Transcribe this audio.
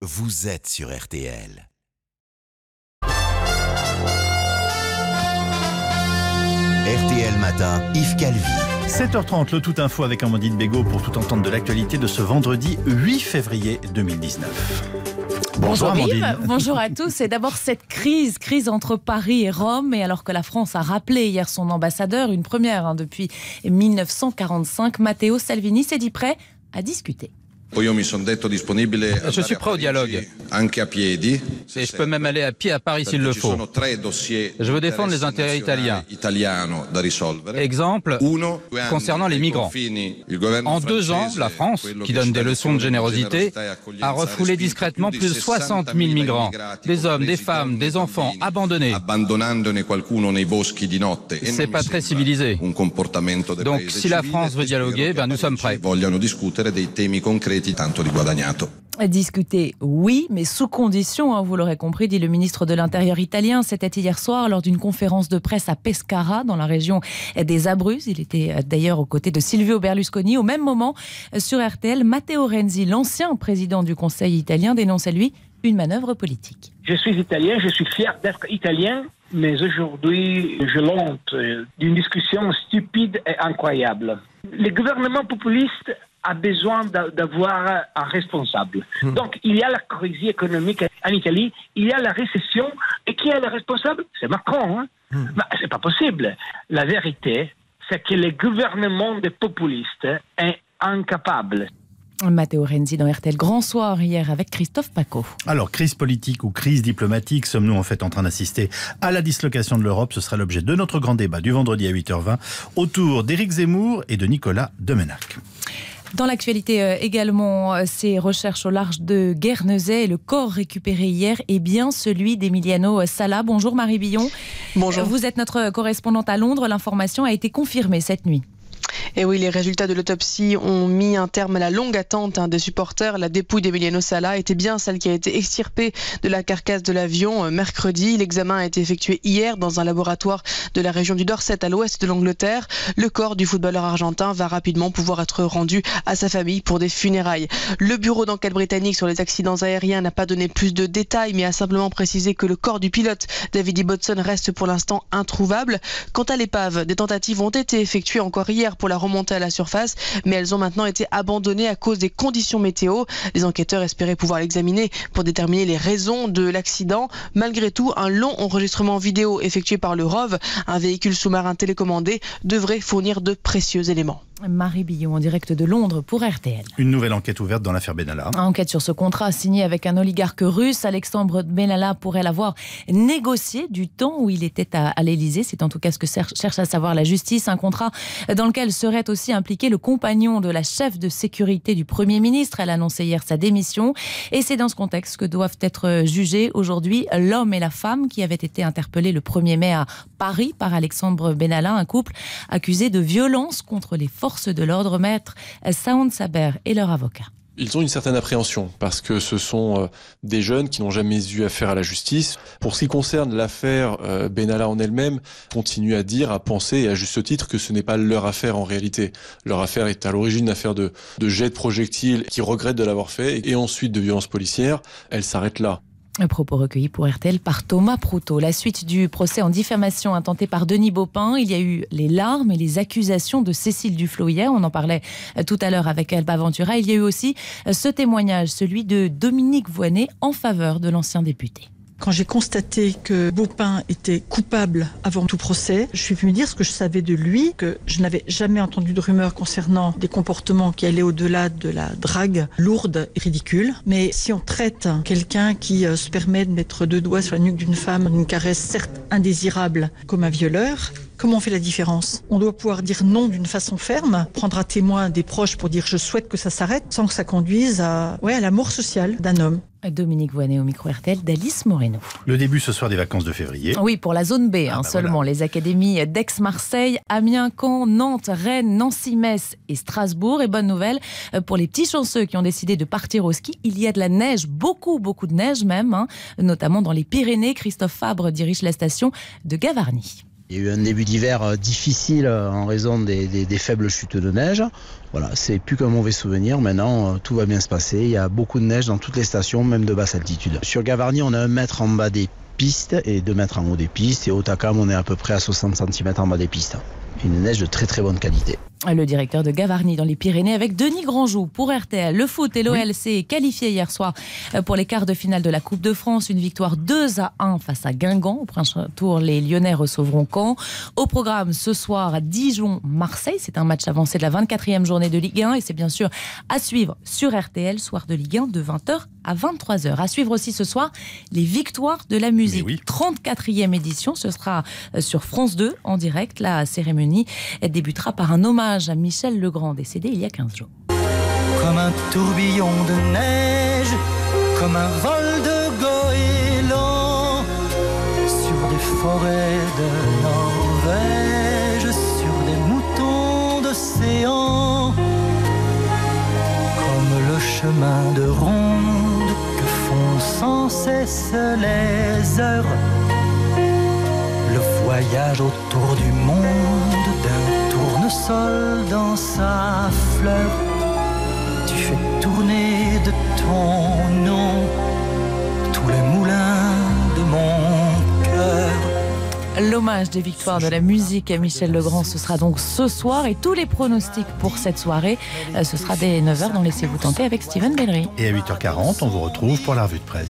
vous êtes sur RTL. RTL Matin, Yves Calvi. 7h30, le Tout Info avec Amandine Bégaud pour tout entendre de l'actualité de ce vendredi 8 février 2019. Bonjour Amandine. Yves, bonjour à tous. Et d'abord cette crise entre Paris et Rome. Et alors que la France a rappelé hier son ambassadeur, une première depuis 1945, Matteo Salvini s'est dit prêt à discuter. Je suis prêt au dialogue. Et je peux même aller à pied à Paris s'il le faut. Je veux défendre les intérêts italiens. Exemple, concernant les migrants. En 2 ans, la France, qui donne des leçons de générosité, a refoulé discrètement plus de 60 000 migrants. Des hommes, des femmes, des enfants abandonnés. C'est pas très civilisé. Donc si la France veut dialoguer, nous sommes prêts. Discuter, oui, mais sous condition, vous l'aurez compris, dit le ministre de l'Intérieur italien. C'était hier soir lors d'une conférence de presse à Pescara, dans la région des Abruzzes. Il était d'ailleurs aux côtés de Silvio Berlusconi. Au même moment, sur RTL, Matteo Renzi, l'ancien président du Conseil italien, dénonçait lui une manœuvre politique. Je suis italien, je suis fier d'être italien, mais aujourd'hui, je l'honte d'une discussion stupide et incroyable. Les gouvernements populistes a besoin d'avoir un responsable. Donc, il y a la crise économique en Italie, il y a la récession, et qui est le responsable? C'est Macron. C'est pas possible. La vérité, c'est que le gouvernement des populistes est incapable. Matteo Renzi dans RTL Grand Soir hier avec Christophe Paco. Alors, crise politique ou crise diplomatique, sommes-nous en fait en train d'assister à la dislocation de l'Europe? Ce sera l'objet de notre grand débat du vendredi à 8h20 autour d'Éric Zemmour et de Nicolas Domenach. Dans l'actualité également, ces recherches au large de Guernesey et le corps récupéré hier est bien celui d'Emiliano Sala. Bonjour Marie Billon. Bonjour. Vous êtes notre correspondante à Londres. L'information a été confirmée cette nuit. Et oui, les résultats de l'autopsie ont mis un terme à la longue attente des supporters. La dépouille d'Emiliano Sala était bien celle qui a été extirpée de la carcasse de l'avion mercredi. L'examen a été effectué hier dans un laboratoire de la région du Dorset à l'ouest de l'Angleterre. Le corps du footballeur argentin va rapidement pouvoir être rendu à sa famille pour des funérailles. Le bureau d'enquête britannique sur les accidents aériens n'a pas donné plus de détails, mais a simplement précisé que le corps du pilote David Ibbotson reste pour l'instant introuvable. Quant à l'épave, des tentatives ont été effectuées encore hier pour la remonter à la surface, mais elles ont maintenant été abandonnées à cause des conditions météo. Les enquêteurs espéraient pouvoir l'examiner pour déterminer les raisons de l'accident. Malgré tout, un long enregistrement vidéo effectué par le ROV, un véhicule sous-marin télécommandé, devrait fournir de précieux éléments. Marie Billon en direct de Londres pour RTL. Une nouvelle enquête ouverte dans l'affaire Benalla. Enquête sur ce contrat signé avec un oligarque russe. Alexandre Benalla pourrait l'avoir négocié du temps où il était à l'Élysée. C'est en tout cas ce que cherche à savoir la justice. Un contrat dans lequel serait aussi impliqué le compagnon de la chef de sécurité du Premier ministre. Elle a annoncé hier sa démission. Et c'est dans ce contexte que doivent être jugés aujourd'hui l'homme et la femme qui avaient été interpellés le 1er mai à Paris par Alexandre Benalla, un couple accusé de violence contre les forces de l'ordre. Maître Saoun Saber et leur avocat. Ils ont une certaine appréhension parce que ce sont des jeunes qui n'ont jamais eu affaire à la justice. Pour ce qui concerne l'affaire Benalla en elle-même, continuent à dire, à penser et à juste titre que ce n'est pas leur affaire en réalité. Leur affaire est à l'origine une affaire de jet de projectiles qui regrettent de l'avoir fait et ensuite de violences policières. Elle s'arrête là. Un propos recueilli pour RTL par Thomas Proutot. La suite du procès en diffamation intenté par Denis Baupin. Il y a eu les larmes et les accusations de Cécile Duflot hier. On en parlait tout à l'heure avec Alba Ventura. Il y a eu aussi ce témoignage, celui de Dominique Voynet en faveur de l'ancien député. Quand j'ai constaté que Baupin était coupable avant tout procès, je suis venue dire ce que je savais de lui, que je n'avais jamais entendu de rumeurs concernant des comportements qui allaient au-delà de la drague lourde et ridicule. Mais si on traite quelqu'un qui se permet de mettre 2 doigts sur la nuque d'une femme, une caresse certes indésirable, comme un violeur, comment on fait la différence? On doit pouvoir dire non d'une façon ferme, prendre à témoin des proches pour dire je souhaite que ça s'arrête, sans que ça conduise à la mort sociale d'un homme. Dominique Voynet au micro RTL d'Alice Moreno. Le début ce soir des vacances de février. Oui, pour la zone B seulement. Voilà. Les académies d'Aix-Marseille, Amiens, Caen, Nantes, Rennes, Nancy, Metz et Strasbourg. Et bonne nouvelle pour les petits chanceux qui ont décidé de partir au ski. Il y a de la neige, beaucoup de neige même, notamment dans les Pyrénées. Christophe Fabre dirige la station de Gavarnie. Il y a eu un début d'hiver difficile en raison des faibles chutes de neige. Voilà, c'est plus qu'un mauvais souvenir. Maintenant, tout va bien se passer. Il y a beaucoup de neige dans toutes les stations, même de basse altitude. Sur Gavarnie, on a 1 mètre en bas des pistes et 2 mètres en haut des pistes. Et au Takam, on est à peu près à 60 cm en bas des pistes. Une neige de très très bonne qualité. Le directeur de Gavarnie dans les Pyrénées avec Denis Grandjou pour RTL. Le foot et l'OLC qualifiés hier soir pour les quarts de finale de la Coupe de France. Une victoire 2-1 face à Guingamp. Au prochain tour, les Lyonnais recevront Caen. Au programme ce soir, Dijon-Marseille. C'est un match avancé de la 24e journée de Ligue 1 et c'est bien sûr à suivre sur RTL, soir de Ligue 1 de 20h à 23h. À suivre aussi ce soir, les victoires de la musique. 34e édition, ce sera sur France 2 en direct. La cérémonie débutera par un hommage à Michel Legrand, décédé il y a 15 jours. Comme un tourbillon de neige, comme un vol de goéland, sur des forêts de Norvège, sur des moutons d'océan, comme le chemin de ronde que font sans cesse les heures, le voyage autour du monde d'un tournesol dans sa fleur. Tu fais tourner de ton nom tous les moulins de mon cœur. L'hommage des victoires de la musique à Michel Legrand, ce sera donc ce soir et tous les pronostics pour cette soirée, ce sera dès 9h dans Laissez-vous tenter avec Steven Bellery. Et à 8h40, on vous retrouve pour la revue de presse.